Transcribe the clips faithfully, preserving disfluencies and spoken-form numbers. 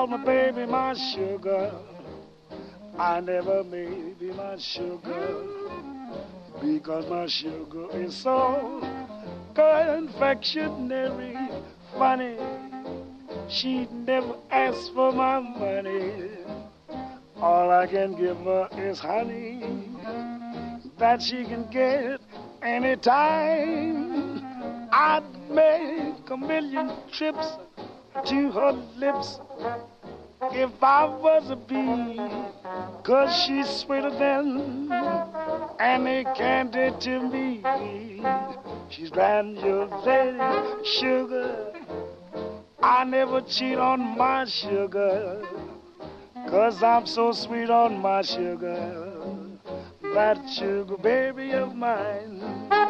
my baby, my sugar. I never may be my sugar because my sugar is so confectionery funny. She never asks for my money. All I can give her is honey that she can get anytime. I'd make a million trips to her lips if I was a bee, 'cause she's sweeter than any candy to me. She's granulated sugar. I never cheat on my sugar, 'cause I'm so sweet on my sugar, that sugar baby of mine.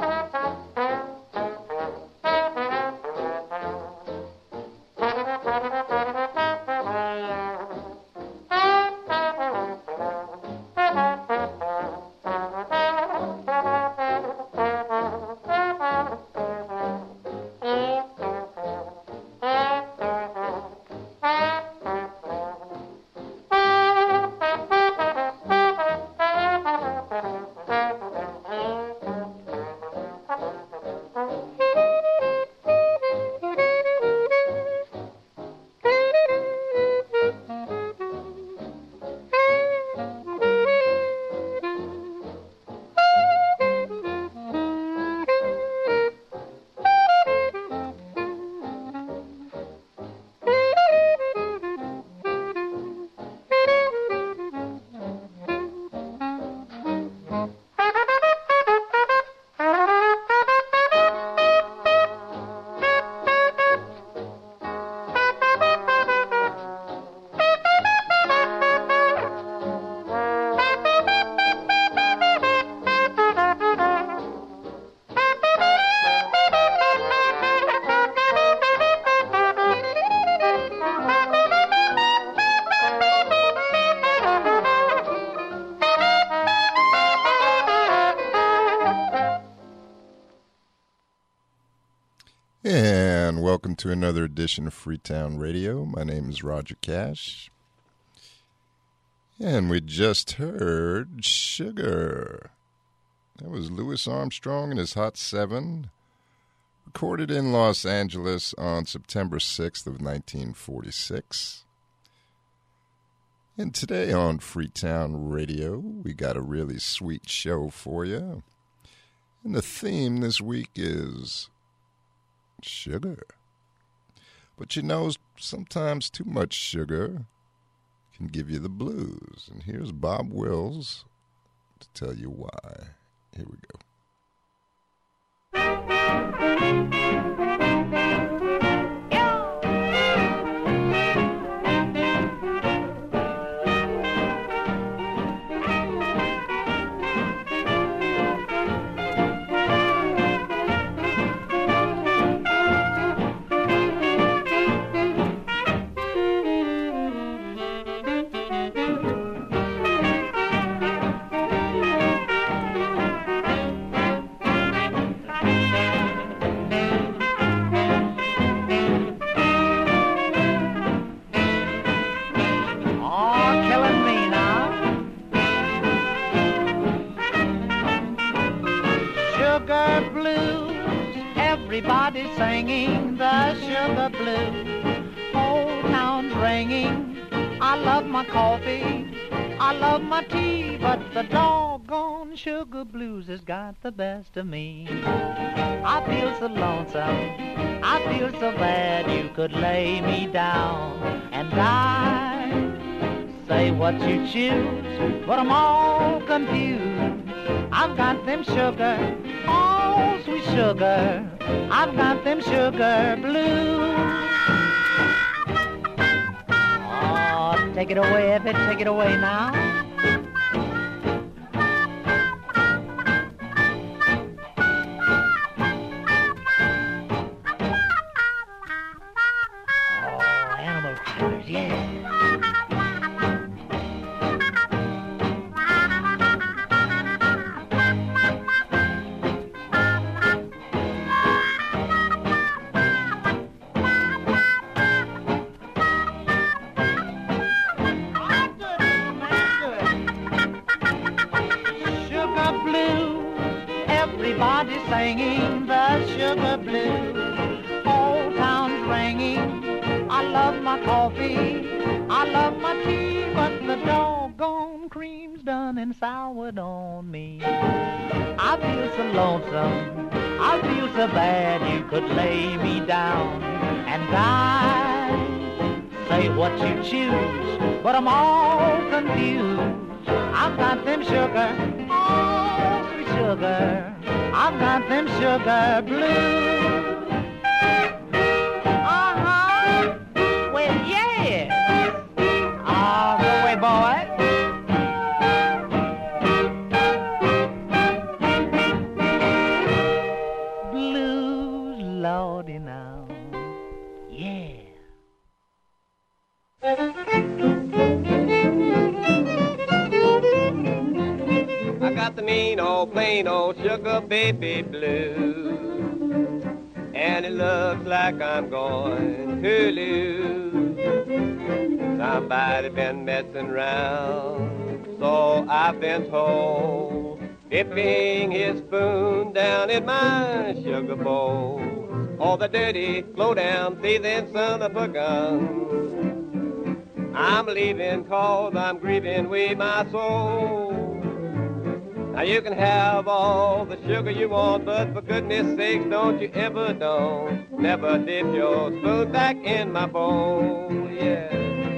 And welcome to another edition of Freetown Radio. My name is Roger Cash. And we just heard Sugar. That was Louis Armstrong and his Hot Seven, recorded in Los Angeles on September sixth of nineteen forty-six. And today on Freetown Radio, we got a really sweet show for you. And the theme this week is sugar. But you know, sometimes too much sugar can give you the blues. And here's Bob Wills to tell you why. Here we go. Everybody singing the sugar blues, whole town's ringing. I love my coffee, I love my tea, but the doggone sugar blues has got the best of me. I feel so lonesome, I feel so bad, you could lay me down and die. Say what you choose, but I'm all confused. I've got them sugar, oh sweet sugar, I've got them sugar blues. Oh, take it away, Effie, take it away now. Oh, animal crackers, yeah. coffee, I love my tea, but the doggone cream's done and soured on me. I feel so lonesome, I feel so bad, you could lay me down and die. Say what you choose, but I'm all confused. I've got them sugar, oh sweet sugar, I've got them sugar blues. Uh-huh, well yeah, all the way boy. Blues, Lordy now, yeah. I got the mean old plain old sugar baby blues, and it looks like I'm going to lose. Somebody been messing around, so I've been told, dipping his spoon down in my sugar bowl. All the dirty, low-down, thieving son of a gun. I'm leaving cause I'm grieving with my soul. Now you can have all the sugar you want, but for goodness sakes, don't you ever, don't, never dip your spoon back in my bowl, yeah.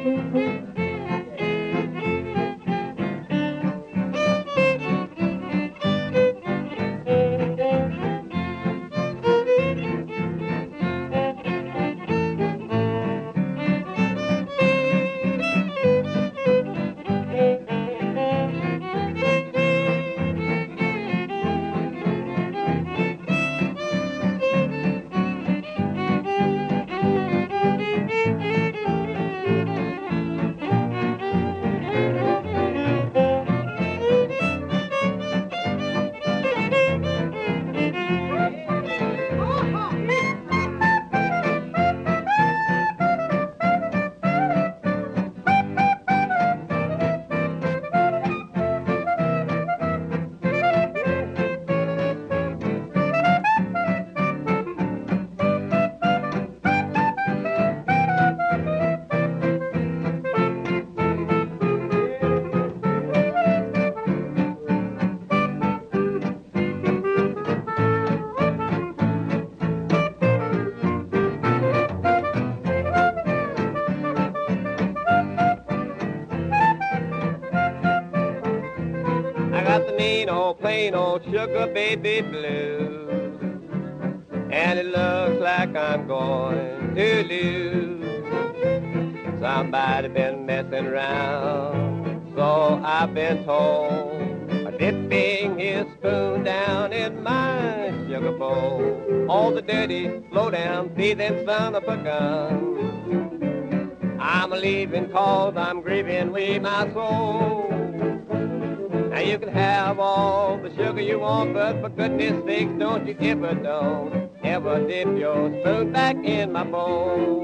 Plain old sugar baby blues, and it looks like I'm going to lose. Somebody been messing around, so I've been told, dipping his spoon down in my sugar bowl. All the dirty, low-down, thieving son of a gun. I'm leaving cause I'm grieving with my soul. Now you can have all the sugar you want, but for goodness sakes, don't you ever, don't, ever dip your spoon back in my bowl.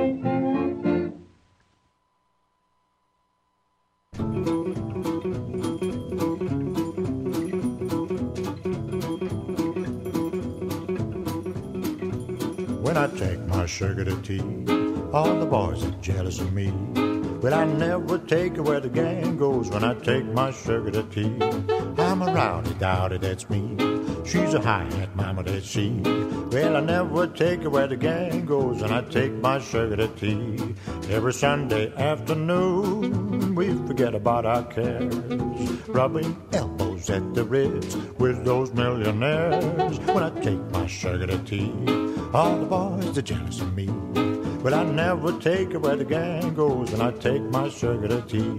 When I take my sugar to tea, all the boys are jealous of me. But I never take her where the gang goes when I take my sugar to tea. I'm a rowdy dowdy, that's me. She's a hi-hat mama, that's she. Well, I never take her where the gang goes when I take my sugar to tea. Every Sunday afternoon, we forget about our cares, rubbing elbows at the Ritz with those millionaires. When I take my sugar to tea, all the boys are jealous of me. But I never take her where the gang goes when I take my sugar to tea.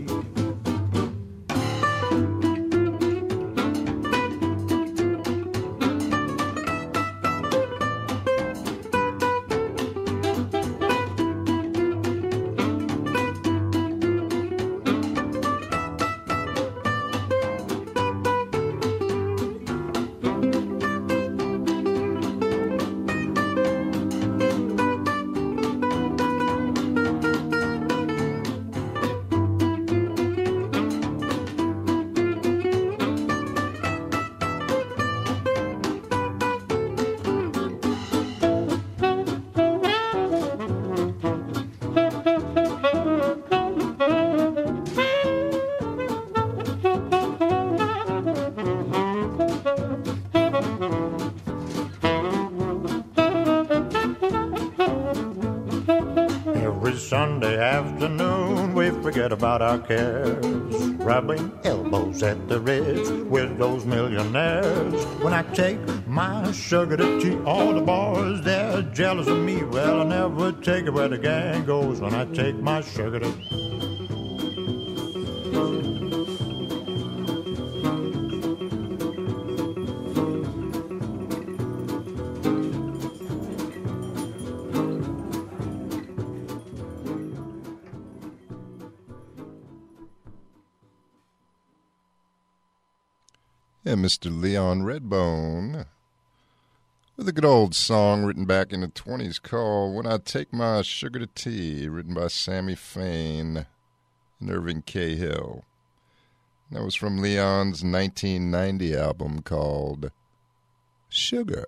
afternoon we forget about our cares, rubbing elbows at the ridge with those millionaires. When I take my sugar to tea, all the boys, they're jealous of me. Well, I never take it where the gang goes when I take my sugar to tea. And Mister Leon Redbone with a good old song written back in the twenties called When I Take My Sugar to Tea, written by Sammy Fain and Irving Cahill. That was from Leon's nineteen ninety album called Sugar.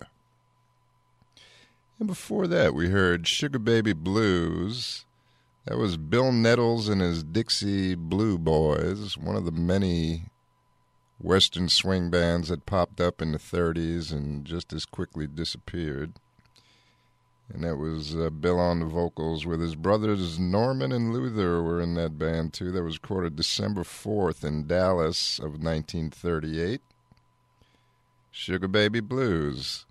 And before that, we heard Sugar Baby Blues. That was Bill Nettles and his Dixie Blue Boys, one of the many Western swing bands that popped up in the thirties and just as quickly disappeared. And that was uh, Bill on the vocals with his brothers Norman and Luther were in that band too. That was recorded December fourth in Dallas of nineteen thirty-eight. Sugar Baby Blues.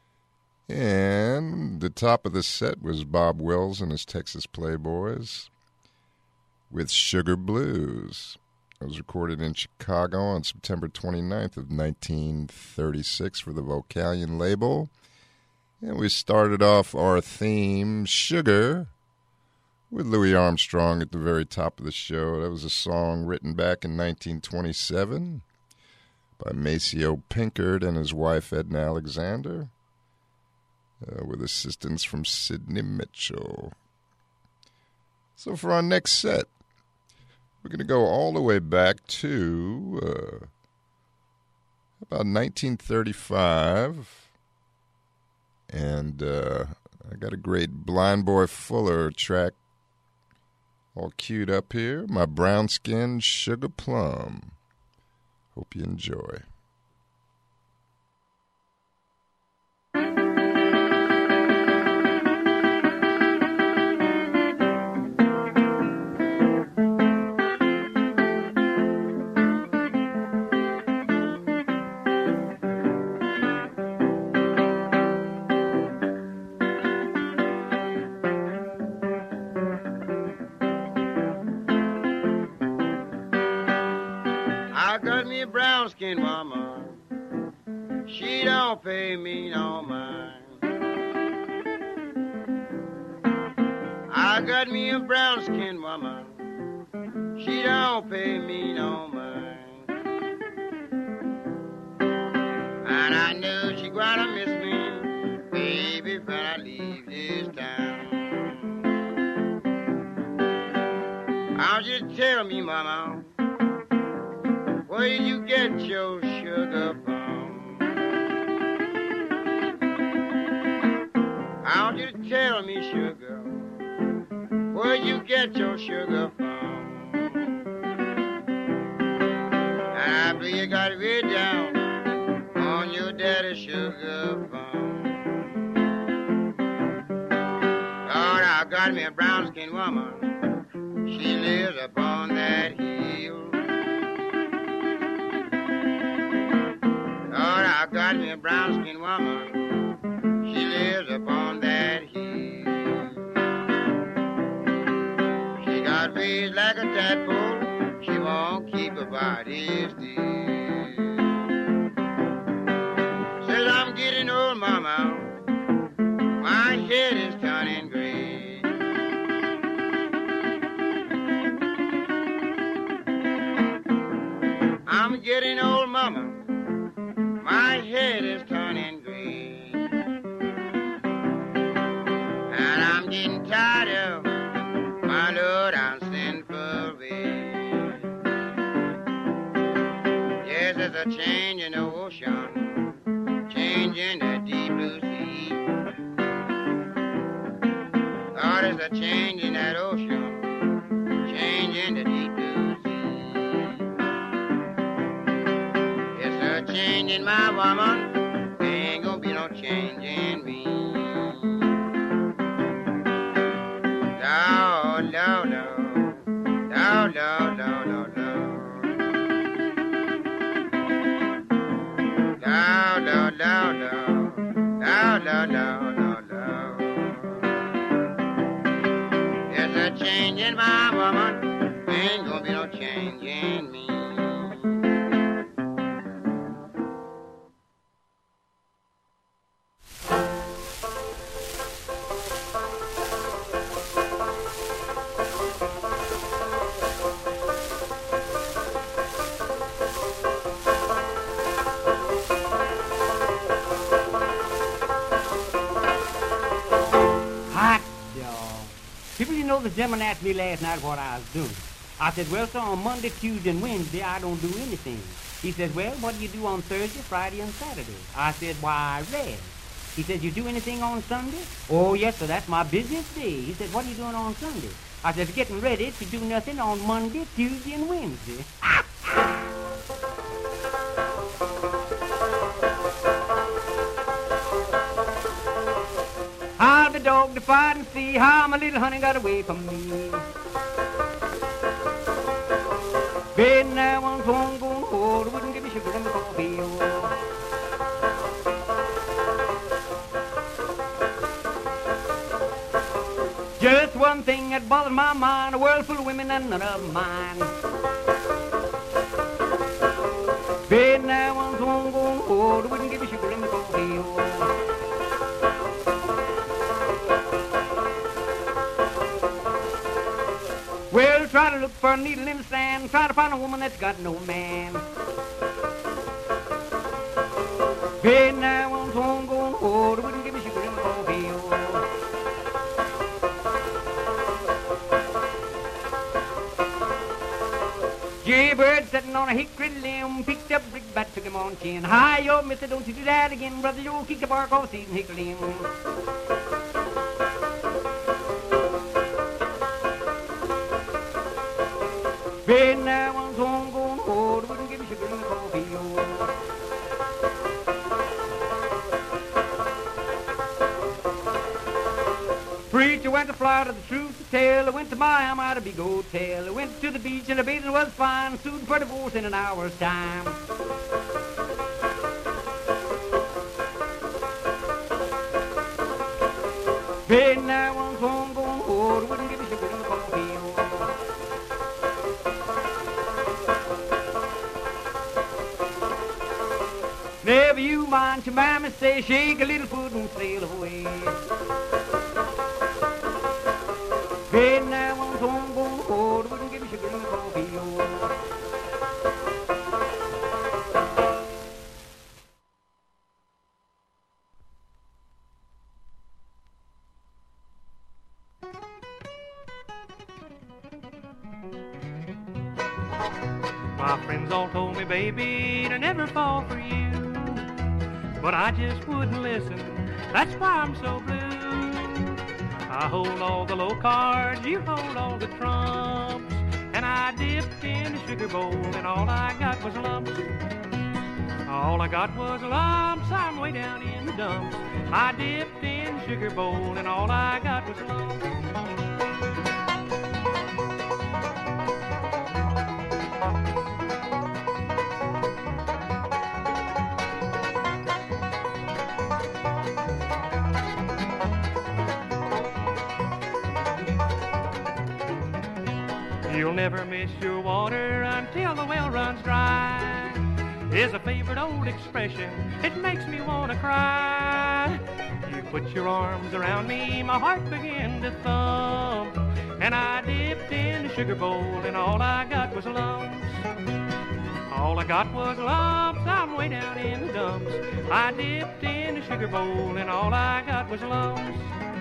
And the top of the set was Bob Wills and his Texas Playboys with Sugar Blues. It was recorded in Chicago on September twenty-ninth of nineteen thirty-six for the Vocalion label. And we started off our theme, Sugar, with Louis Armstrong at the very top of the show. That was a song written back in nineteen twenty-seven by Maceo Pinkard and his wife Edna Alexander, uh, with assistance from Sidney Mitchell. So for our next set, we're going to go all the way back to uh, about nineteen thirty-five, and uh, I got a great Blind Boy Fuller track all queued up here, My Brown Skin Sugar Plum. Hope you enjoy. Brown skin mama, she don't pay me no mind. I got me a brown skin woman, she don't pay me no mind. And I know she gonna miss me, baby, when I leave this town. I'll just tell me, mama, where did you get your sugar from? I want you to tell me, sugar, where did you get your sugar from? I believe you got it way down on your daddy's sugar farm. Lord, I got me a brown-skinned woman. She lives upon that hill. I got me a brown-skinned woman. She lives upon that hill. She got raised like a tadpole. She won't keep her body still. Says I'm getting old, mama. My head is turning gray. I'm getting old, mama. My head is turning gray, and I'm getting tired of my low down sinful ways. Yes, there's a change in the ocean, change in the deep blue sea. Oh, there's a change in that ocean, change in the deep blue sea. Change in my woman, there ain't gonna be no change in me. No, no, no. Lord, Lord, Lord, Lord, Lord. Lord, Lord, Lord, Lord. Lord, Lord, Lord, Lord, Lord. There's a change in my woman. Ain't gonna be no change in me. People, you know, the gentleman asked me last night what I was doing. I said, well, sir, on Monday, Tuesday, and Wednesday, I don't do anything. He says, well, what do you do on Thursday, Friday, and Saturday? I said, why, I read. He said, you do anything on Sunday? Oh, yes, sir, that's my busiest day. He said, what are you doing on Sunday? I said, getting ready to do nothing on Monday, Tuesday, and Wednesday. How the dog defied and see how my little honey got away from me. Been there once home going home, wouldn't give me sugar in the coffee. Oh. Just one thing that bothers my mind, a world full of women and none of mine. Been there once home going home, wouldn't give me sugar in the coffee. Oh. Well, try to look for a needle in the sand, try to find a woman that's got no man. Been there once home going home, wouldn't give me sugar in the coffee. Oh. Jaybird sitting on a hickory limb, picked up big bat, took him on chin. Hi, yo, mister, don't you do that again, brother, you'll kick the bark off season hickory limb. Been there once home going home, wouldn't give me sugar in the coffee. Oh. Preacher went to Florida, the truth to tell. I went to Miami at a big hotel. I went to the beach and the bathing was fine. Sued for divorce in an hour's time. Been there once home going home, wouldn't give me sugar in the coffee. Oh. Never you mind your mammy say, shake a little foot and sail away. Been there once home going home, wouldn't give me sugar in the coffee. Oh. My friends all told me, baby, to never fall for you. But I just wouldn't listen, that's why I'm so blue. I hold all the low cards, you hold all the trumps. And I dipped in a sugar bowl and all I got was lumps. All I got was lumps, I'm way down in the dumps. I dipped in a sugar bowl and all I got was lumps. You'll never miss your water until the well runs dry is a favorite old expression. It makes me want to cry. You put your arms around me, my heart began to thump. And I dipped in the sugar bowl and all I got was lumps. All I got was lumps, I'm way down in the dumps. I dipped in the sugar bowl and all I got was lumps.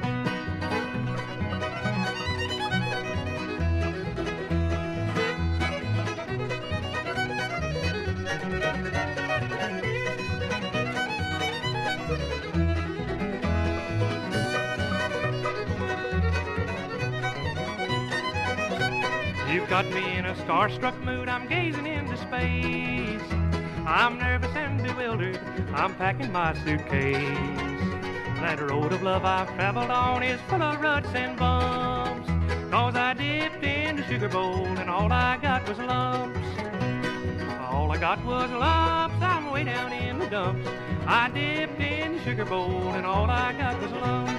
You've got me in a starstruck mood, I'm gazing into space. I'm nervous and bewildered, I'm packing my suitcase. That road of love I've traveled on is full of ruts and bumps. 'cause I dipped in the sugar bowl and all I got was lumps. All I got was lumps, I'm way down in the dumps. I dipped in the sugar bowl and all I got was lumps.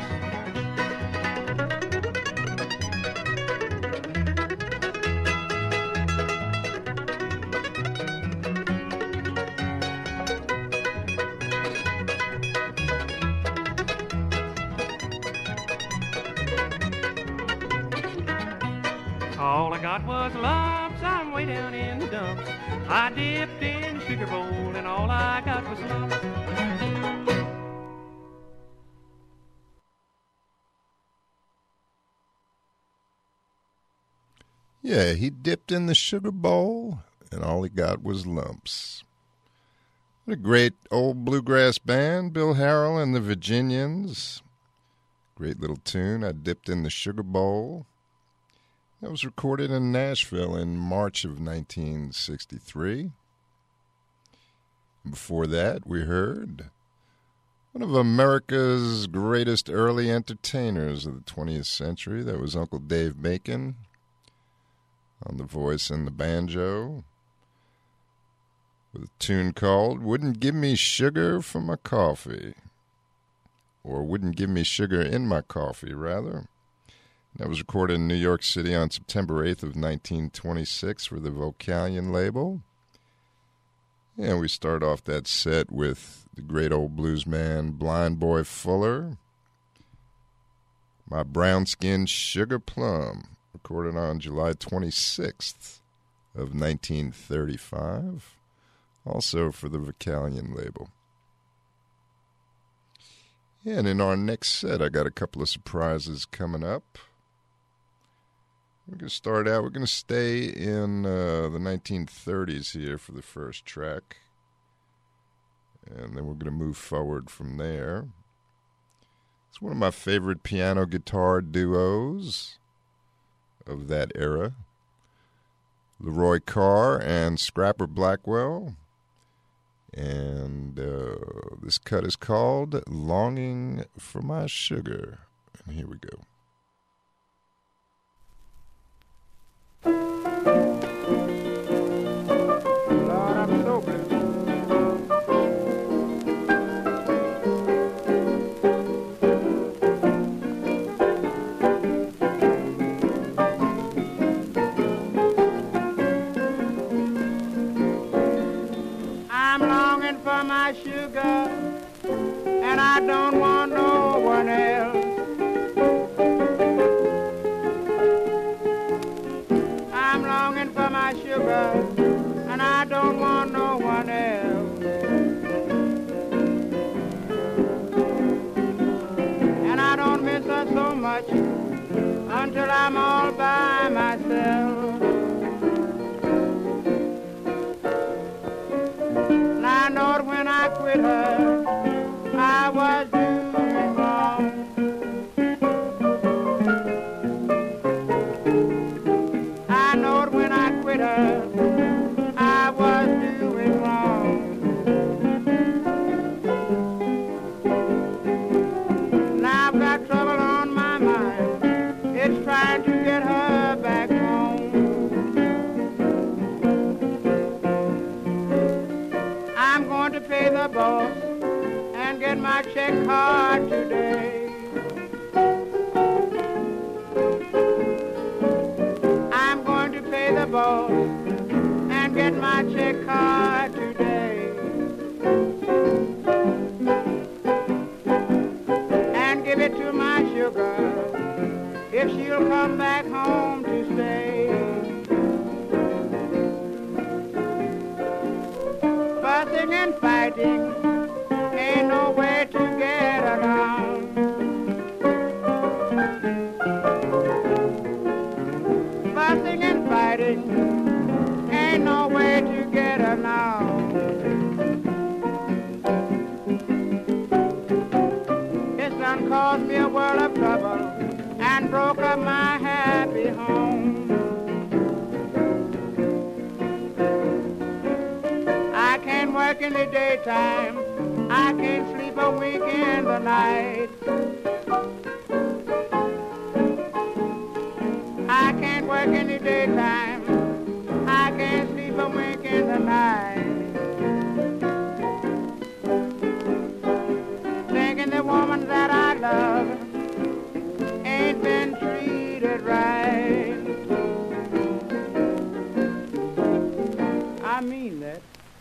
All I got was lumps, I'm way down in the dumps. I dipped in the sugar bowl and all I got was lumps. Yeah, he dipped in the sugar bowl and all he got was lumps. What a great old bluegrass band, Bill Harrell and the Virginians. Great little tune, I Dipped in the Sugar Bowl. That was recorded in Nashville in March of nineteen sixty-three. Before that, we heard one of America's greatest early entertainers of the twentieth century. That was Uncle Dave Macon on the voice and the banjo, with a tune called Wouldn't Give Me Sugar for My Coffee, or Wouldn't Give Me Sugar in My Coffee, rather. That was recorded in New York City on September eighth of nineteen twenty-six for the Vocalion label. And we start off that set with the great old blues man Blind Boy Fuller, My Brown-Skinned Sugar Plum, recorded on July twenty-sixth of nineteen thirty-five, also for the Vocalion label. And in our next set, I got a couple of surprises coming up. We're going to start out, we're going to stay in uh, the nineteen thirties here for the first track. And then we're going to move forward from there. It's one of my favorite piano guitar duos of that era. Leroy Carr and Scrapper Blackwell. And uh, this cut is called Longing for My Sugar. And here we go. Lord, I'm so blessed. I'm longing for my sugar, and I don't want no one else. I'm longing for my sugar, and I don't want no one else. And I don't miss her so much until I'm all by myself. And I know that when I quit her, I was doing wrong. I know that when I quit her, I was doing wrong. Now I've got trouble on my mind. It's trying to get her back home. I'm going to pay the boss and get my check card today. I'm going to pay the boss and get my check card today. And give it to my sugar if she'll come back home to stay. Fussing and fighting ain't no way to get along. Fussing and fighting ain't no way to get along. It's done caused me a world of trouble and broke up my happy home. I can't work in the daytime, I can't sleep a wink in the night. daytime. I can't sleep a wink in the night. Thinking the woman that I love ain't been treated right. I mean that.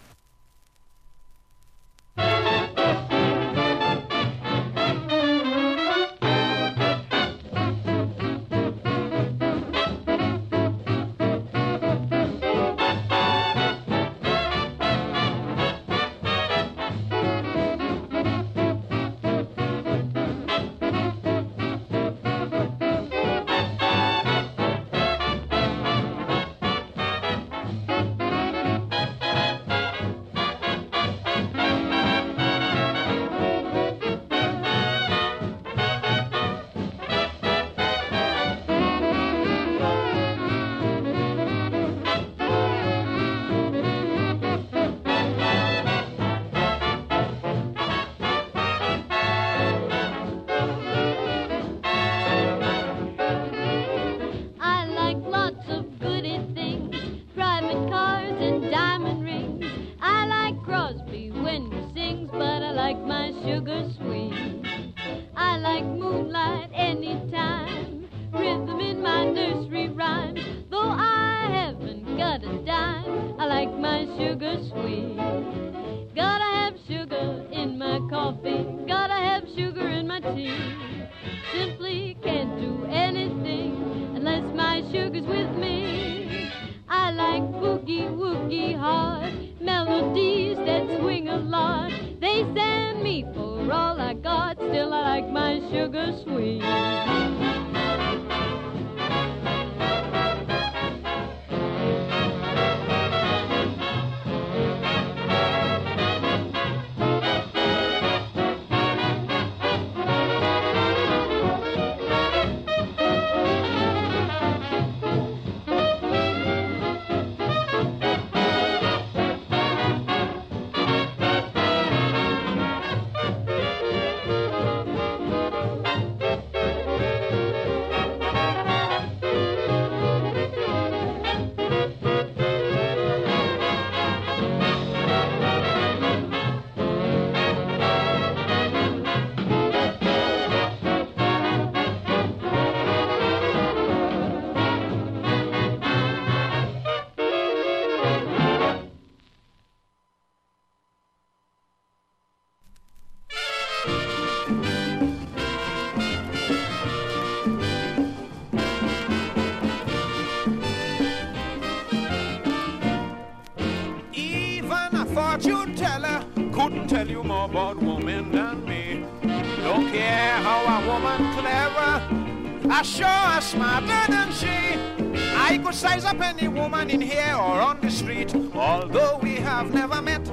Tell you more about women than me. Don't care how a woman clever, I sure are smarter than she. I could size up any woman in here or on the street, although we have never met.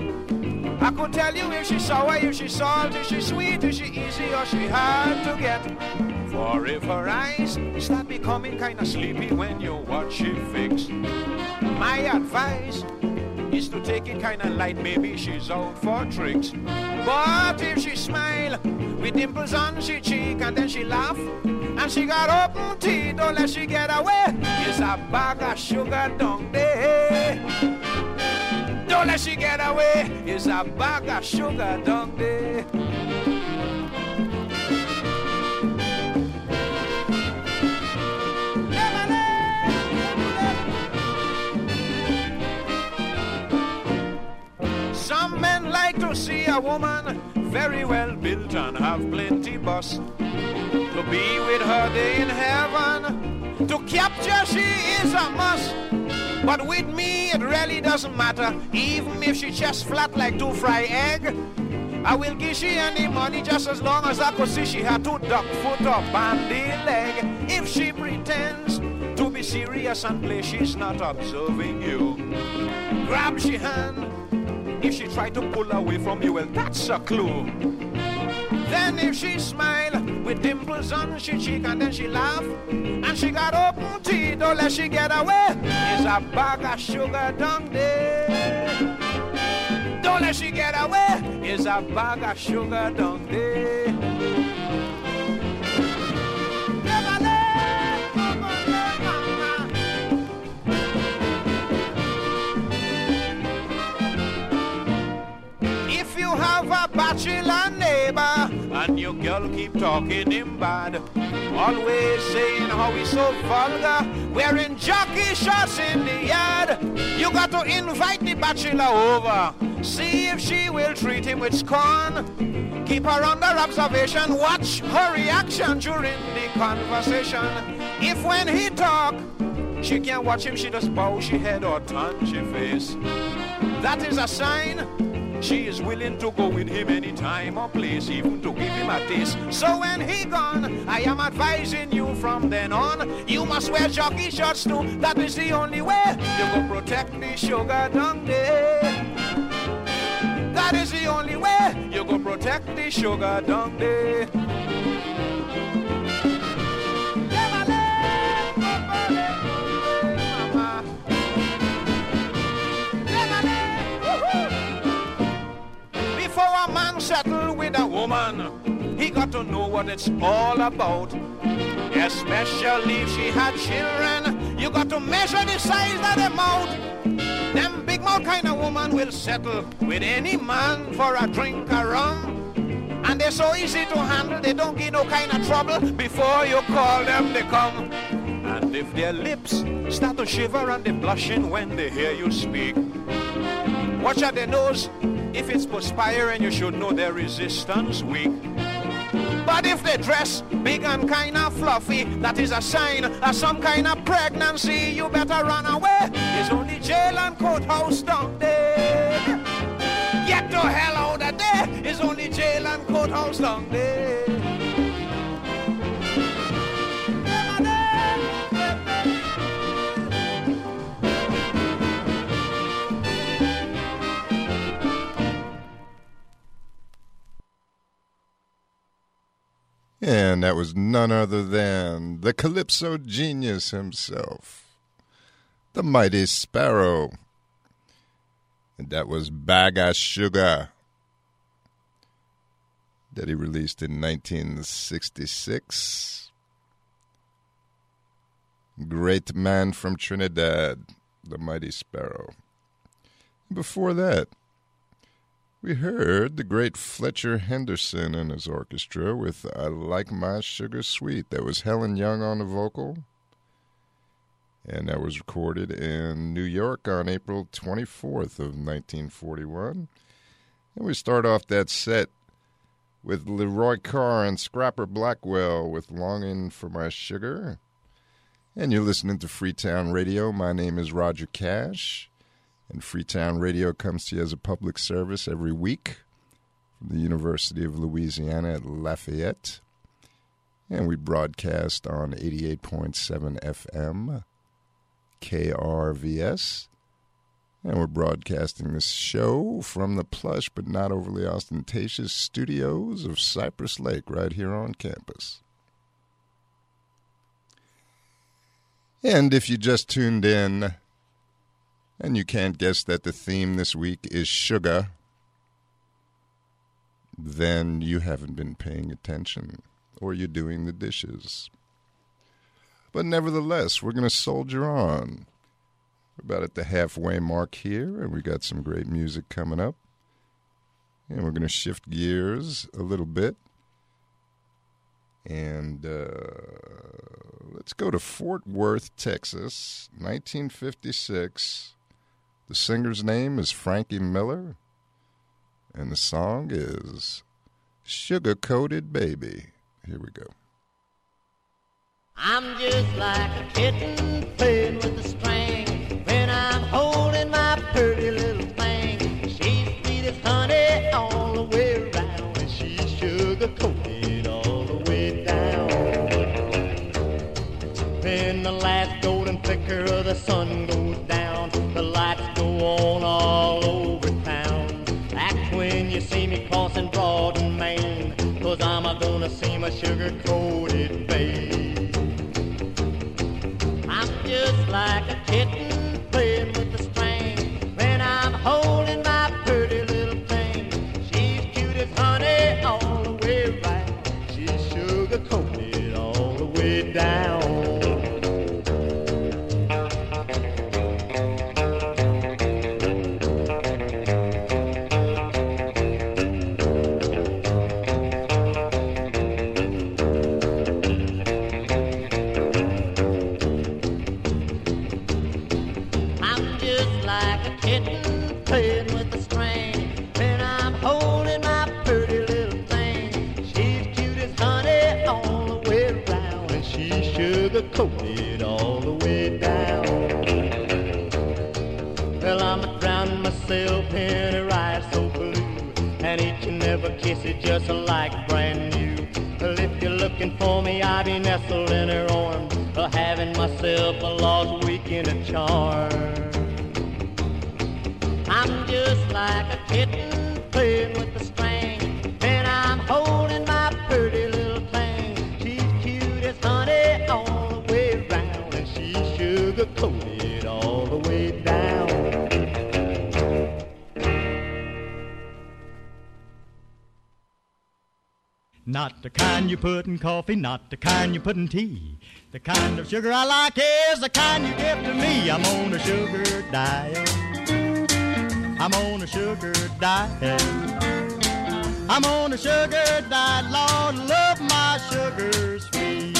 I could tell you if she's sour, if she's salt, if she's sweet, if she's easy or she hard to get. For if her eyes start becoming kinda sleepy when you watch she fix, my advice is to take it kinda light, maybe she's out for tricks. But if she smile with dimples on she cheek and then she laugh and she got open teeth, don't let she get away. It's a bag of sugar down there. Don't let she get away. It's a bag of sugar down there. Some men like to see a woman very well built and have plenty bust. To be with her day in heaven, to capture she is a must. But with me it really doesn't matter, even if she chest flat like two fry egg. I will give she any money just as long as I could see she had two duck foot up on the leg. If she pretends to be serious and play she's not observing you, grab she hand. If she try to pull away from you, well, that's a clue. Then if she smile with dimples on she cheek and then she laugh and she got open teeth, don't let she get away. It's a bag of sugar down there. Don't let she get away. It's a bag of sugar down there. Never let, never let, mama. bachelor neighbor, and your girl keep talking him bad. Always saying how he's so vulgar, wearing jockey shorts in the yard. You got to invite the bachelor over, see if she will treat him with scorn. Keep her under observation, watch her reaction during the conversation. If when he talk, she can't watch him, she just bow she head or turn she face. That is a sign she is willing to go with him any time or place, even to give him a taste. So when he gone, I am advising you from then on, you must wear jockey shorts too. That is the only way you go protect the sugar donkey. That is the only way you go protect the sugar donkey. Before a man settle with a woman, he got to know what it's all about. Especially if she had children, you got to measure the size of the mouth. Them big mouth kind of woman will settle with any man for a drink of rum. And they're so easy to handle, they don't give no kind of trouble. Before you call them, they come. And if their lips start to shiver and they blushing when they hear you speak, watch out their nose. If it's perspiring, you should know their resistance weak. But if they dress big and kind of fluffy, that is a sign of some kind of pregnancy. You better run away. It's only jail and courthouse down there. Get the hell out of there. It's only jail and courthouse down there. And that was none other than the Calypso genius himself, the Mighty Sparrow. And that was Bag of Sugar, that he released in nineteen sixty-six. Great man from Trinidad, the Mighty Sparrow. Before that, we heard the great Fletcher Henderson and his orchestra with I Like My Sugar Sweet. That was Helen Young on the vocal. And that was recorded in New York on April twenty-fourth of nineteen forty-one. And we start off that set with Leroy Carr and Scrapper Blackwell with Longing for My Sugar. And you're listening to Freetown Radio. My name is Roger Cash. And Freetown Radio comes to you as a public service every week from the University of Louisiana at Lafayette. And we broadcast on eighty-eight point seven F M, K R V S. And we're broadcasting this show from the plush but not overly ostentatious studios of Cypress Lake right here on campus. And if you just tuned in, and you can't guess that the theme this week is sugar, then you haven't been paying attention, or you're doing the dishes. But nevertheless, we're going to soldier on. We're about at the halfway mark here, and we got some great music coming up. And we're going to shift gears a little bit. And uh, let's go to Fort Worth, Texas, nineteen fifty-six. The singer's name is Frankie Miller, and the song is Sugar-Coated Baby. Here we go. I'm just like a kitten playing with the string when I'm holding my pretty little thing. She's sweet as honey all the way around, and she's sugar-coated all the way down. When the last golden flicker of the sun goes down, the lights go on all over town. That's when you see me crossing Broad and Main, 'cause I'm a gonna see my sugar-coated babe. I'm just like a kitten playing with the string when I'm holding my pretty little thing. She's cute as honey all the way around, she's sugar-coated all the way down. like a kitten playing with a string. When I'm holding my pretty little thing, she's cute as honey all the way around, and she's sugar-coated all the way down. Well, I'm drowning myself in her eyes so blue, and each and every kiss is just like brand new. Well, if you're looking for me, I'll be nestled in her arms, or having myself a lost weekend of charm. I'm just like a kitten playing with the string, and I'm holding my pretty little thing. She's cute as honey all the way around, and she's sugar-coated all the way down. Not the kind you put in coffee, not the kind you put in tea. The kind of sugar I like is the kind you give to me. I'm on a sugar diet. I'm on a sugar diet. I'm on a sugar diet, Lord, love my sugar sweet.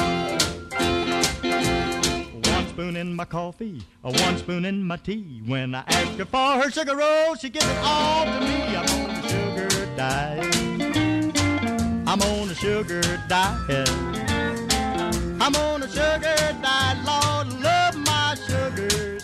One spoon in my coffee, or one spoon in my tea. When I ask her for her sugar roll, she gives it all to me. I'm on a sugar diet. I'm on a sugar diet. I'm on a sugar diet, Lord, love my sugar sweet.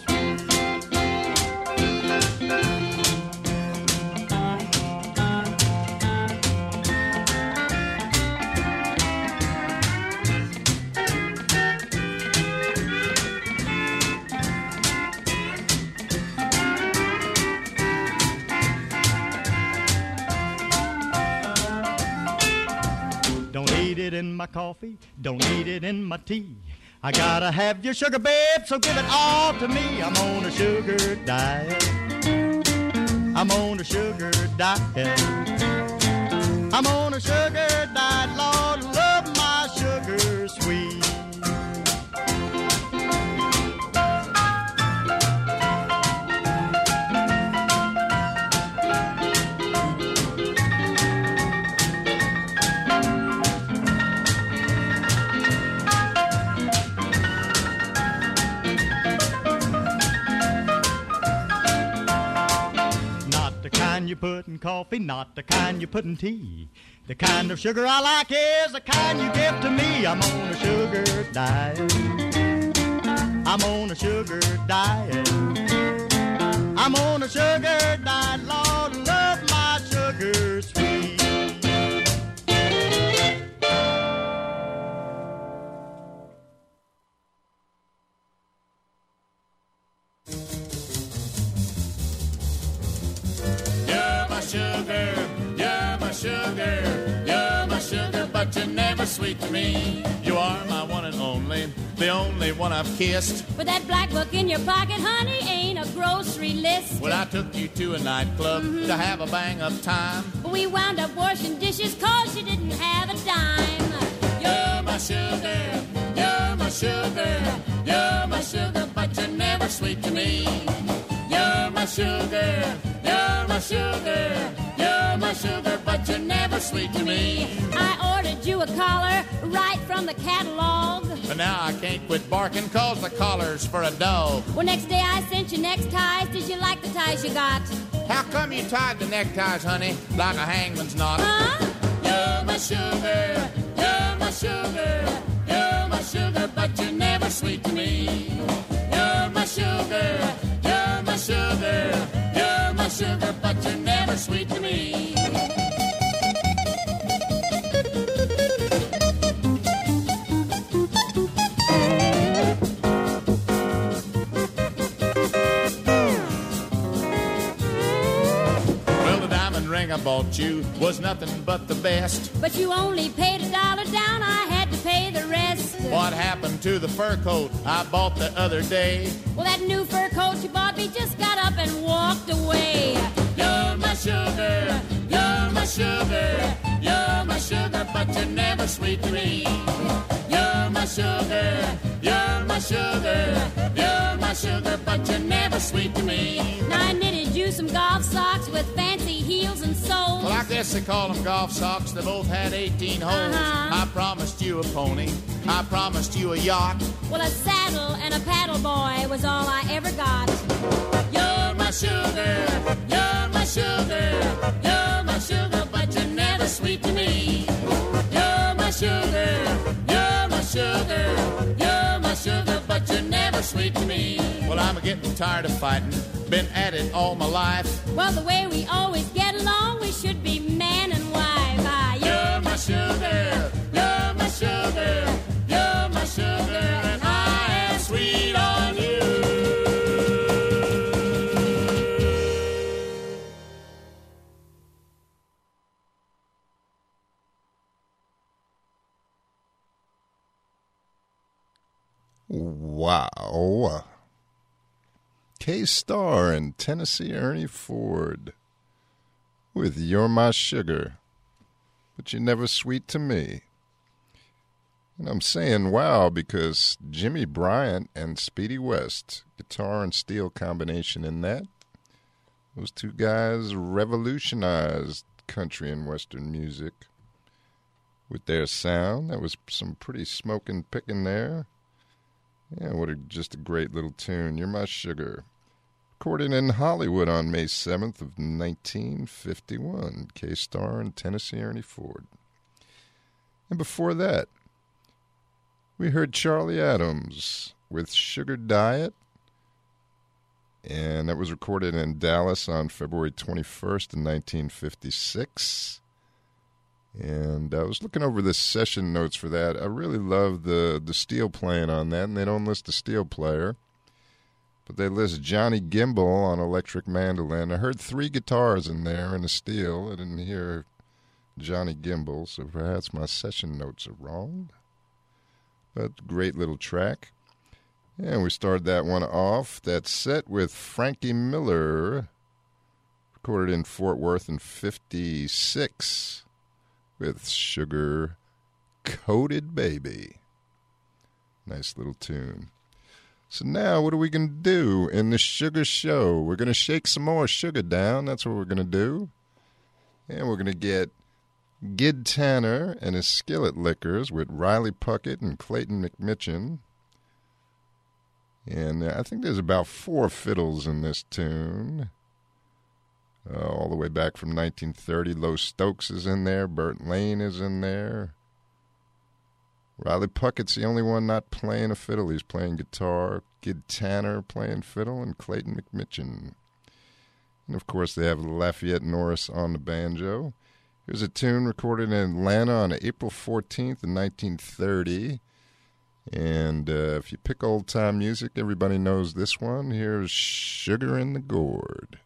Don't need it in my coffee, don't need it in my tea. I gotta have your sugar, babe, so give it all to me. I'm on a sugar diet. I'm on a sugar diet. I'm on a sugar diet, Lord, love my sugar sweet. You put in coffee, not the kind you put in tea. The kind of sugar I like is the kind you give to me. I'm on a sugar diet. I'm on a sugar diet. I'm on a sugar diet, Lord, love my sugar sweet. Sugar, you're my sugar, you're my sugar, but you're never sweet to me. You are my one and only, the only one I've kissed. But that black book in your pocket, honey, ain't a grocery list. When I took you to a nightclub mm-hmm. to have a bang-up time, we wound up washing dishes cause you didn't have a dime. You're my sugar, you're my sugar, you're my sugar, but you're never sweet to me. You're my sugar, you're my sugar, you're my sugar, but you're never sweet to me. I ordered you a collar right from the catalog, but now I can't quit barking cause the collar's for a dog. Well, next day I sent you neckties. Did you like the ties you got? How come you tied the neckties, honey, like a hangman's knot? Huh? You're my sugar, you're my sugar, you're my sugar, but you're never sweet to me. You're my sugar, you're my sugar, you're my sugar, but you're never sweet to me. Well, the diamond ring I bought you was nothing but the best. But you only paid a dollar down, I had to pay the rest. What happened to the fur coat I bought the other day? Well, that new fur coat you bought me just got up and walked away. You're my sugar, you're my sugar, you're my sugar, but you're never sweet to me. You're my sugar, you're my sugar, you're my sugar, but you're never sweet to me. Now I knitted you some golf socks with fancy heels and soles. Well, I guess they call them golf socks. They both had eighteen holes. Uh-huh. I promised you a pony. I promised you a yacht. Well, a saddle and a paddle boy was all I ever got. You're to me. Well, I'm getting tired of fighting. Been at it all my life. Well, the way we always get along, we should be man and wife. Ah, You're my sugar, you're my sugar, you're my sugar, and I am sweet on you. Wow. K-Star and Tennessee Ernie Ford with You're My Sugar, but You're Never Sweet to Me. And I'm saying wow because Jimmy Bryant and Speedy West, guitar and steel combination in that. Those two guys revolutionized country and western music with their sound. That was some pretty smoking picking there. Yeah, what a, just a great little tune. You're My Sugar. Recorded in Hollywood on May seventh of nineteen fifty-one. K-Star and Tennessee Ernie Ford. And before that, we heard Charlie Adams with Sugar Diet. And that was recorded in Dallas on February twenty-first of nineteen fifty-six. And I was looking over the session notes for that. I really love the, the steel playing on that, and they don't list the steel player. But they list Johnny Gimbel on electric mandolin. I heard three guitars in there and a steel. I didn't hear Johnny Gimbel, so perhaps my session notes are wrong. But great little track. And we started that one off, that set with Frankie Miller, recorded in Fort Worth in fifty-six. With Sugar Coated Baby. Nice little tune. So now what are we going to do in the Sugar Show? We're going to shake some more sugar down. That's what we're going to do. And we're going to get Gid Tanner and his Skillet Lickers with Riley Puckett and Clayton McMitchin. And I think there's about four fiddles in this tune. Uh, all the way back from nineteen thirty. Low Stokes is in there. Burt Lane is in there. Riley Puckett's the only one not playing a fiddle. He's playing guitar. Gid Tanner playing fiddle, and Clayton McMitchin. And, of course, they have Lafayette Norris on the banjo. Here's a tune recorded in Atlanta on April fourteenth of nineteen thirty. And uh, if you pick old-time music, everybody knows this one. Here's Sugar in the Gourd.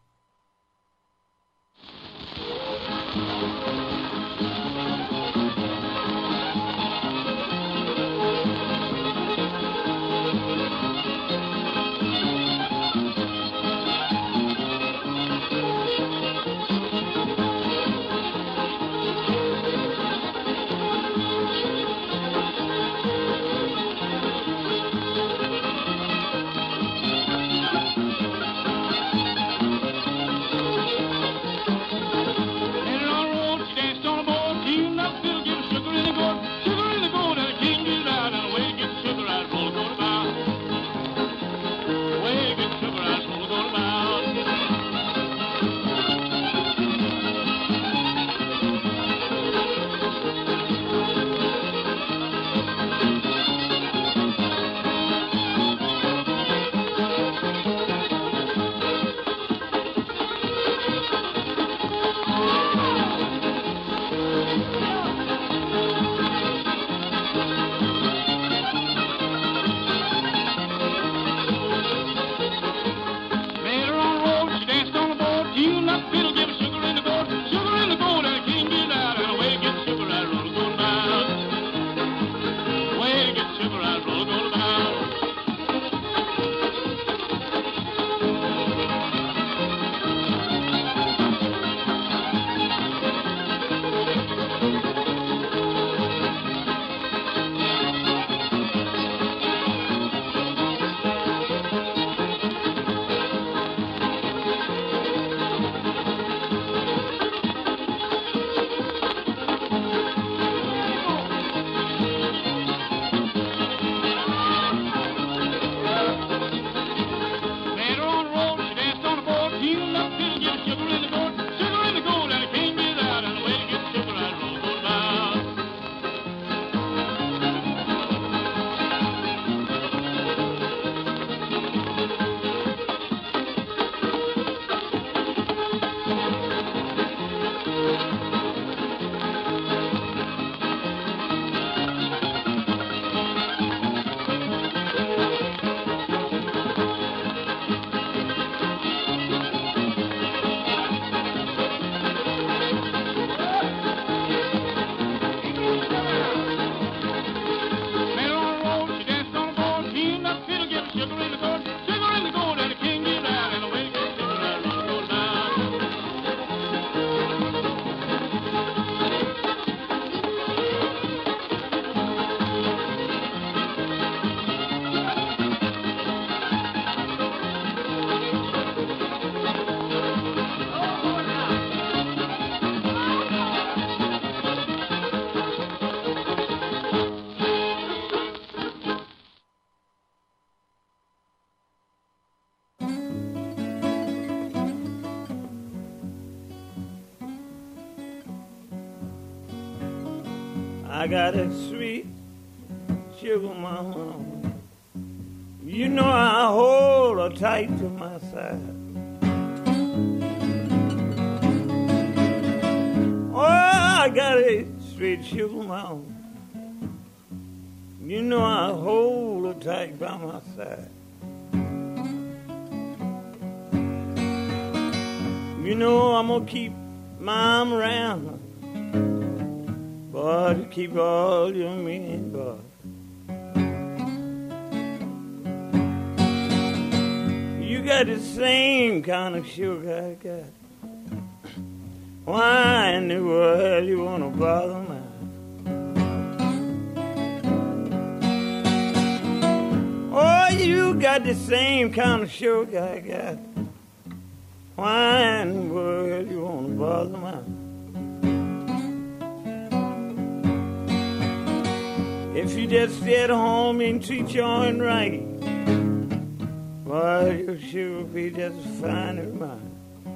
I got a sweet sugar mama. You know I hold her tight to my side. Oh, I got a sweet sugar mama. You know I hold her tight by my side. You know I'm gonna keep my arm around her. Boy, to keep all your men, boy. You got the same kind of sugar I got. Why in the world you wanna bother mine? Oh, you got the same kind of sugar I got. Why in the world you wanna bother mine? If you just stay at home and treat your own right, well, your sugar will be just as fine as mine.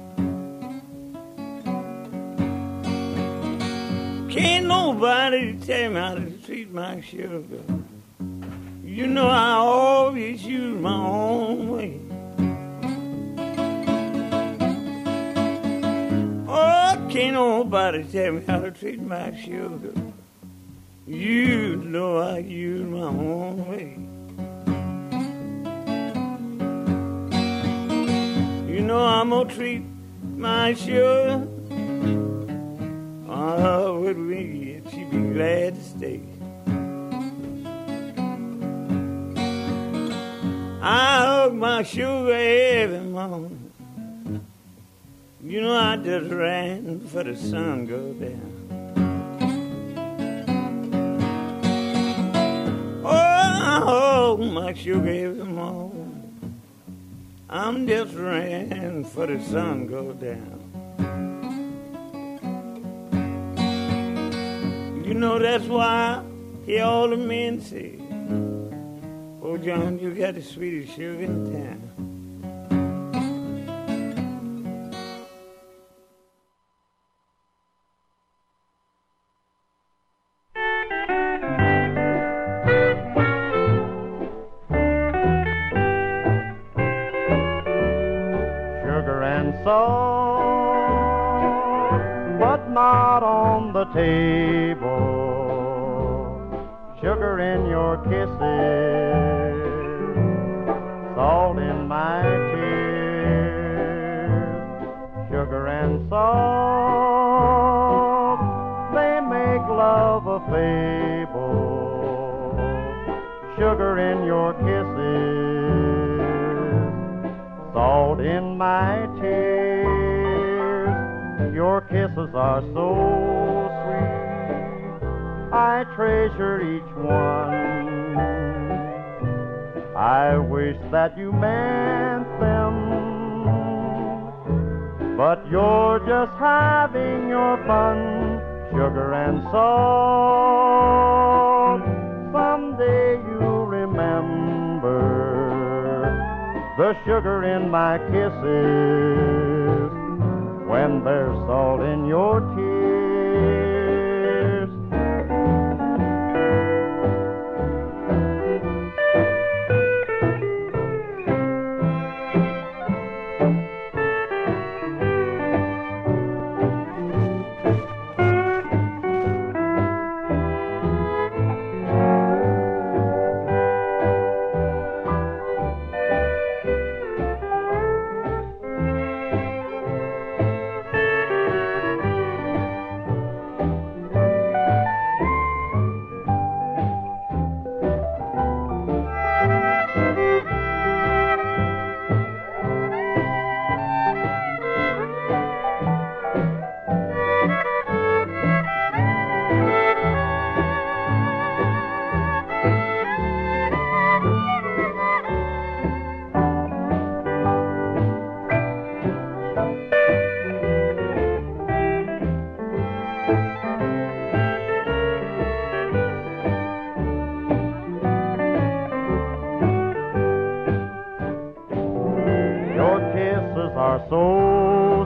Can't nobody tell me how to treat my sugar. You know I always use my own way. Oh, can't nobody tell me how to treat my sugar. You know I use my own way. You know I'm gonna treat my sugar. Oh, would we? She'd be glad to stay. I hug my sugar every morning. You know I just ran for the sun go down. Oh, my sugar every morning. I'm just ran for the sun go down. You know that's why hear all the men say, oh, John, you got the sweetest sugar in town. Table, sugar in your kisses, salt in my tears, sugar and salt, they make love a fable, sugar in your kisses, salt in my tears, your kisses are so I treasure each one. I wish that you meant them, but you're just having your fun. Sugar and salt, someday you'll remember the sugar in my kisses when there's salt in your tears.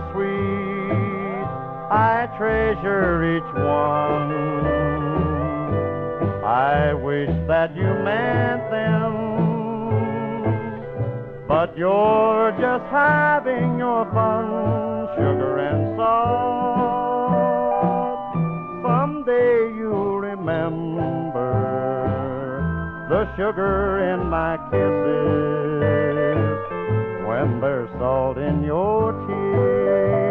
treasure each one. I wish that you meant them. But you're just having your fun, sugar and salt. Someday you'll remember the sugar in my kisses when there's salt in your tears.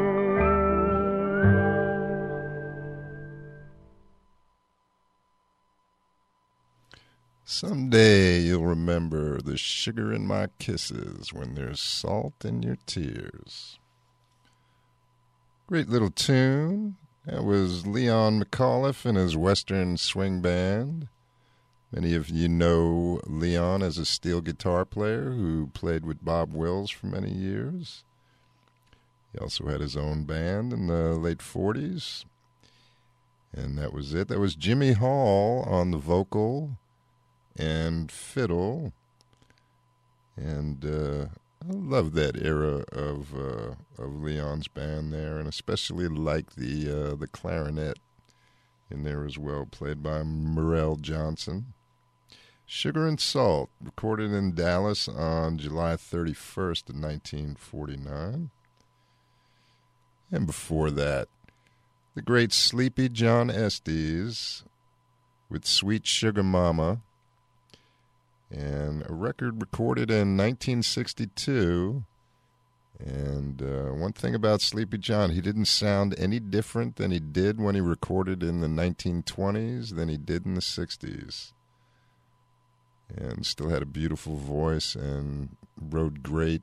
Someday you'll remember the sugar in my kisses when there's salt in your tears. Great little tune. That was Leon McAuliffe and his Western Swing Band. Many of you know Leon as a steel guitar player who played with Bob Wills for many years. He also had his own band in the late forties. And that was it. That was Jimmy Hall on the vocal and fiddle. And uh, I love that era of uh, of Leon's band there, and especially like the uh, the clarinet in there as well, played by Merle Johnson. Sugar and Salt, recorded in Dallas on July thirty-first of nineteen forty-nine. And before that, the great Sleepy John Estes with Sweet Sugar Mama, and a record recorded in nineteen sixty-two. And uh, one thing about Sleepy John, he didn't sound any different than he did when he recorded in the nineteen twenties than he did in the sixties. And still had a beautiful voice and wrote great,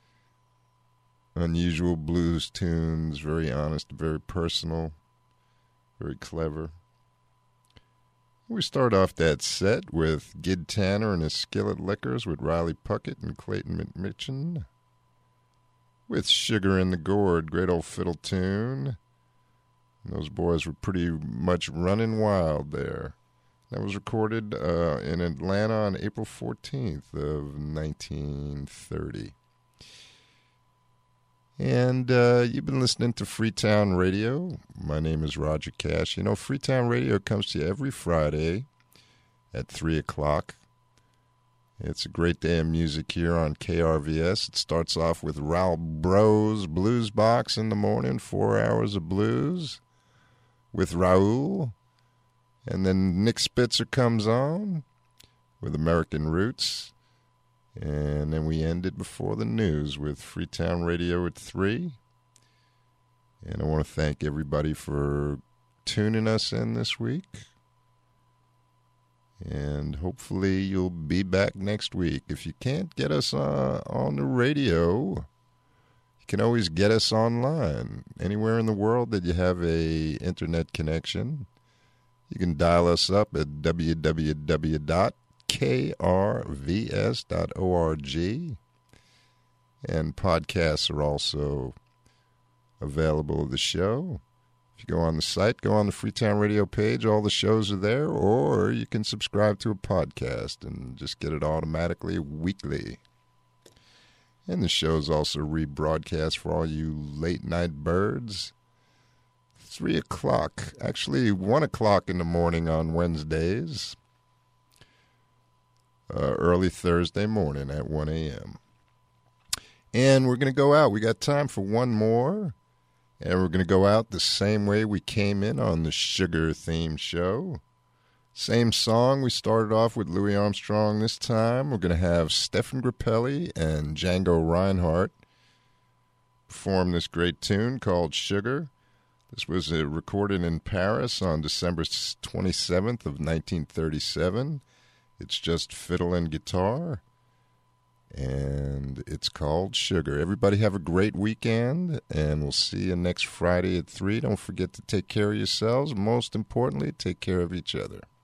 unusual blues tunes, very honest, very personal, very clever. We start off that set with Gid Tanner and his Skillet Lickers with Riley Puckett and Clayton McMitchen with Sugar in the Gourd, great old fiddle tune. And those boys were pretty much running wild there. That was recorded uh, in Atlanta on April fourteenth of nineteen thirty. And uh, you've been listening to Freetown Radio. My name is Roger Cash. You know, Freetown Radio comes to you every Friday at three o'clock. It's a great day of music here on K R V S. It starts off with Raul Bros Blues Box in the morning, four hours of blues with Raul. And then Nick Spitzer comes on with American Roots. And then we ended before the news with Freetown Radio at three. And I want to thank everybody for tuning us in this week. And hopefully you'll be back next week. If you can't get us uh, on the radio, you can always get us online. Anywhere in the world that you have a internet connection, you can dial us up at w w w dot k r v s dot org. And podcasts are also available of the show. If you go on the site, go on the Freetown Radio page, all the shows are there, or you can subscribe to a podcast and just get it automatically weekly. And the show's also rebroadcast for all you late-night birds. Three o'clock, actually one o'clock in the morning on Wednesdays. Uh, early Thursday morning at one a.m. And we're going to go out. We got time for one more. And we're going to go out the same way we came in on the sugar-themed show. Same song. We started off with Louis Armstrong this time. We're going to have Stephen Grappelli and Django Reinhardt perform this great tune called Sugar. This was uh, recorded in Paris on December twenty-seventh of nineteen thirty-seven. It's just fiddle and guitar, and it's called Sugar. Everybody have a great weekend, and we'll see you next Friday at three. Don't forget to take care of yourselves. Most importantly, take care of each other.